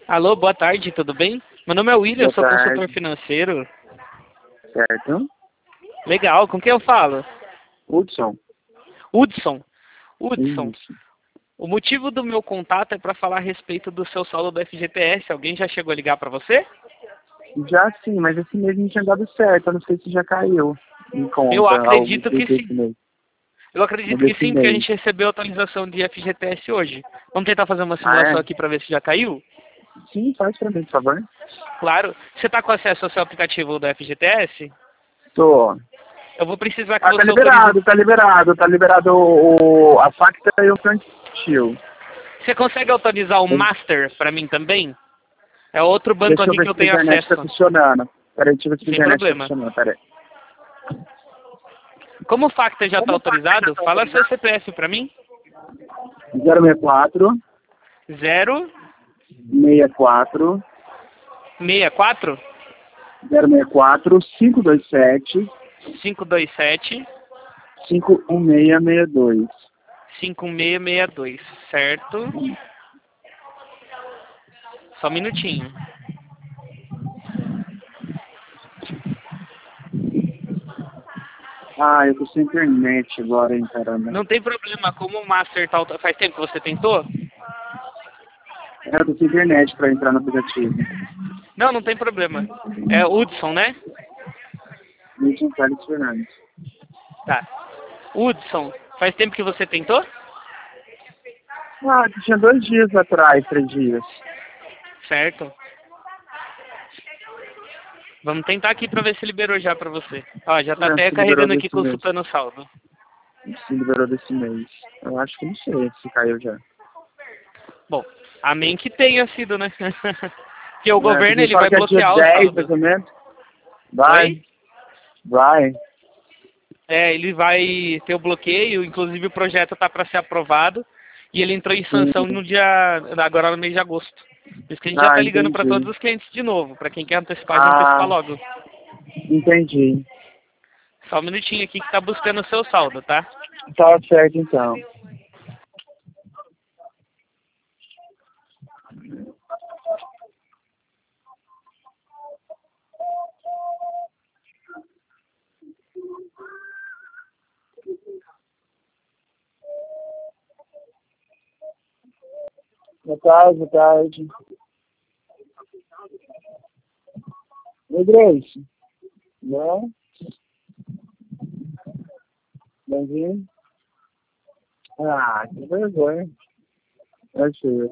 Alô, boa tarde, tudo bem? Meu nome é William, eu Boa sou consultor tarde. financeiro. Certo? Legal, com quem eu falo? Hudson. Hudson. Hudson, Isso. o motivo do meu contato é para falar a respeito do seu saldo do FGTS. Alguém já chegou a ligar para você? Já sim, mas esse mês não tinha dado certo. Eu não sei se já caiu em Eu conta algo acredito que desse sim. mês. Eu No acredito que desse sim, porque a mês. gente recebeu a atualização de FGTS hoje. Vamos tentar fazer uma Ah, simulação é? aqui para ver se já caiu? Sim, faz pra mim, por favor. Claro. Você está com acesso ao seu aplicativo do FGTS? Tô. Eu vou precisar que Ah, tá você autorize. liberado, tá liberado. Tá liberado a facta e o infantil. Você consegue autorizar o Master para mim também? É outro banco Deixa eu aqui ver que eu se a tenho internet tá acesso. funcionando. Peraí, deixa eu ver se a Sem internet tá problema. funcionando. Peraí. Como o Facta já está Como o facta já autorizado, tá fala seu autorizado? CPF para mim. 064 064 64 064 527 527 51662. 5662, certo? Só um minutinho. Ah, eu tô sem internet agora, hein, caramba. Não tem problema, como o Master tá faz tempo que você tentou? Eu tô sem internet pra entrar no aplicativo. Não, não tem problema. É Hudson, né? Wilson Carlos Fernandes. Tá. Hudson, faz tempo que você tentou? Ah, tinha 2 dias atrás, 3 dias. Certo. Vamos tentar aqui pra ver se liberou já pra você. Ó, já tá Não, até se liberou carregando aqui desse mês. consultando o saldo. Se liberou desse mês. Eu acho que não sei se caiu já. Bom, amém que tenha sido, né? Porque o É, governo porque ele fala vai que é dia bloquear o 10, mais saldo. ou menos. Vai, Oi? vai. É, ele vai ter o bloqueio, inclusive o projeto tá para ser aprovado e ele entrou em Sim. sanção no dia, agora no mês de agosto. Por isso que a gente já Ah, tá ligando para todos entendi. os clientes de novo, para quem quer antecipar, já antecipar Ah, logo. entendi. Só um minutinho aqui que tá buscando o seu saldo, tá? Tá certo, então. Boa tarde, boa tarde. Oi, Grace. Não? Bem-vindo. Ah, que vergonha. Achei.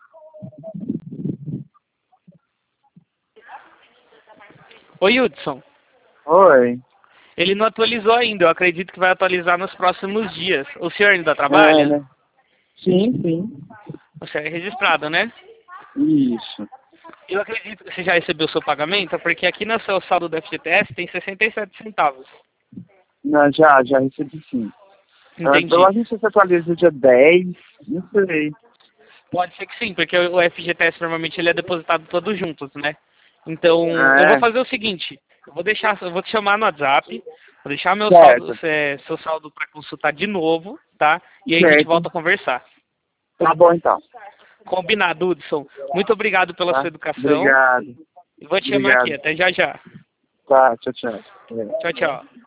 Oi, Hudson. Oi. Ele não atualizou ainda, eu acredito que vai atualizar nos próximos dias. O senhor ainda É, trabalha? né? Sim, sim. Você é registrado, né? Isso. Eu acredito que você já recebeu o seu pagamento, porque aqui no seu saldo do FGTS tem 67 centavos. Não, já recebi sim. Eu Entendi. acho que você atualiza dia 10, não sei. Pode ser que sim, porque o FGTS normalmente ele é depositado todos juntos, né? Então, eu vou É, fazer o seguinte, eu vou te chamar no WhatsApp, vou deixar meu saldo, certo. seu saldo para consultar de novo, tá? E aí a gente Certo. volta a conversar. Tá bom, então. Combinado, Hudson. Muito obrigado pela sua Tá? educação. Obrigado. E vou te chamar aqui, Obrigado. até já já. Tá, tchau, tchau. É. Tchau, tchau.